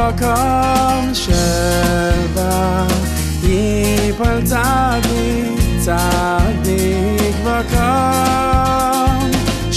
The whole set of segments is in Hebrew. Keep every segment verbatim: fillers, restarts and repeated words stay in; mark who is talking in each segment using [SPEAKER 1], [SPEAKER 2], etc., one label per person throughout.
[SPEAKER 1] במקום שבע ייפול צדיק, צדיק במקום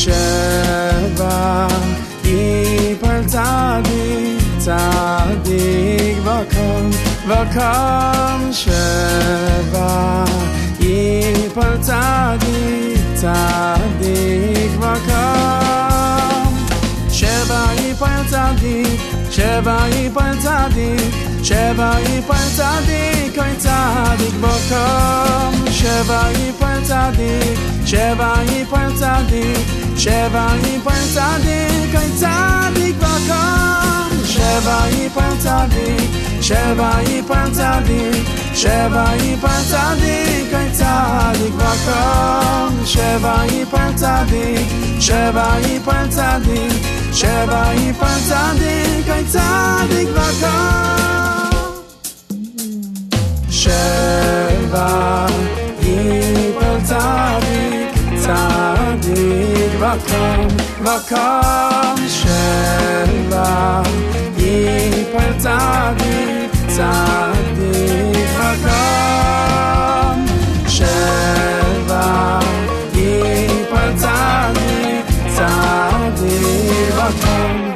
[SPEAKER 1] שבע ייפול צדיק, צדיק במקום, במקום שבע ייפול צדיק, צדיק במקום שבע ייפול צדיק, שבע ייפול צדיק, שבע ייפול צדיק, אוי צדיק במקום שבע ייפול צדיק, שבע ייפול צדיק, שבע ייפול צדיק, אוי צדיק במקום שבע ייפול צדיק, שבע ייפול צדיק, שבע ייפול צדיק, אוי צדיק במקום שבע ייפול צדיק, שבע ייפול צדיק, שבע ייפול צדיק, אוי צדיק במקום שבע ייפול צדיק, צדיק במקום, במקום שבע ייפול צדיק, צדיק במקום שבע ייפול צדיק, צדיק במקום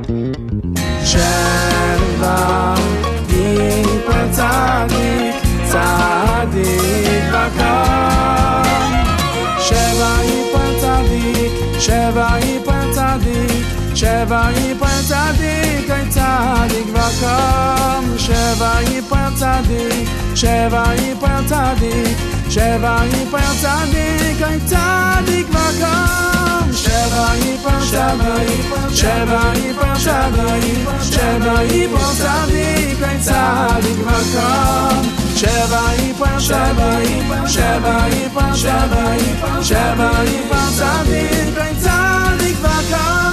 [SPEAKER 1] שבע ייפול צדיק, צדיק במקום שבע ייפול צדיק, שבע ייפול צדיק, שבע ייפול צדיק, אוי צדיק במקום שבע ייפול צדיק, שבע ייפול צדיק, שבע ייפול צדיק, אוי צדיק במקום שבע ייפול צדיק, שבע ייפול צדיק, שבע ייפול צדיק, אוי צדיק במקום שבע ייפול צדיק, שבע ייפול צדיק, שבע ייפול צדיק, אוי צדיק במקום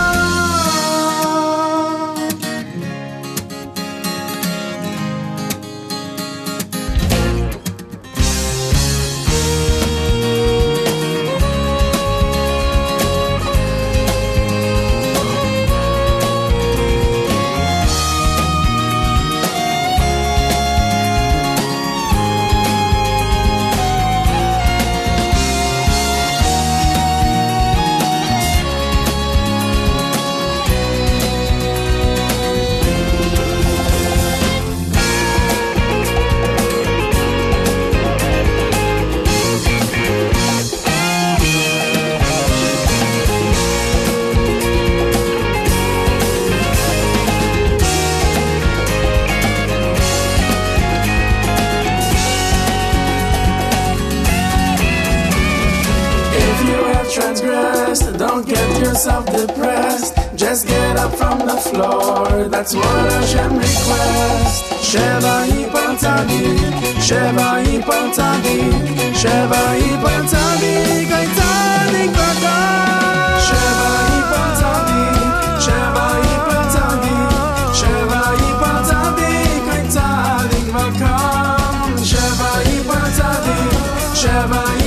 [SPEAKER 1] transgressed, don't get yourself depressed, just get up from the floor, that's what Hashem requests. Sheva yipol tzadik, Sheva yipol tzadik, Sheva yipol tzadik, ay tzadik b'kol. Sheva yipol tzadik, Sheva yipol tzadik, Sheva yipol tzadik, ay tzadik b'kol. Sheva yipol tzadik, Sheva